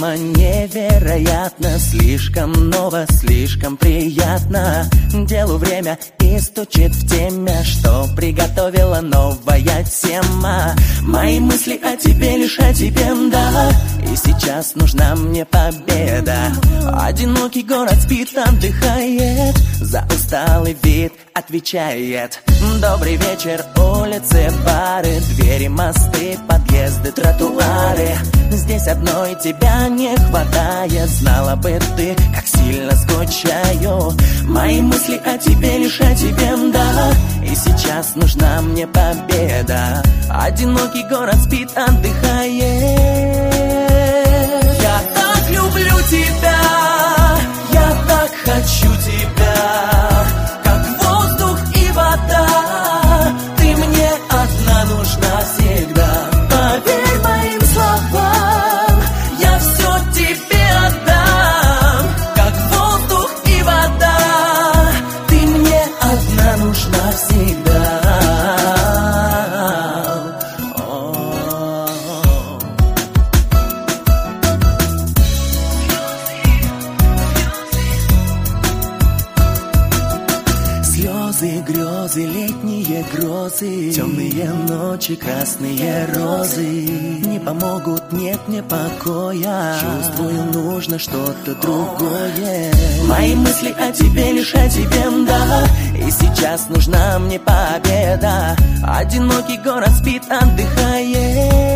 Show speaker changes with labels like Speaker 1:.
Speaker 1: Мама, невероятно, слишком ново, слишком приятно. Делу время и стучит в теме, что приготовила новая тема. Мои мысли о тебе, лишь о тебе, да. И сейчас нужна мне победа. Одинокий город спит, отдыхает, за усталый вид отвечает. Добрый вечер, улицы, бары, двери, мосты, подъезды, тротуары. Здесь одной тебя не хватает, знала бы ты, как сильно скучаю. Мои мысли о тебе, лишь о тебе, да. И сейчас нужна мне победа. Одинокий город спит, отдыхает. Я так люблю тебя, я так хочу тебя, как воздух и вода. Ты мне одна нужна всегда. Поверь моим словам, я все тебе отдам, как воздух и вода. Ты мне одна нужна всегда. Слезы, грезы, летние грозы, темные ночи, красные розы не помогут, нет мне покоя. Чувствую, нужно что-то другое. Мои мысли о тебе, лишь о тебе, да. И сейчас нужна мне победа. Одинокий город спит, отдыхает.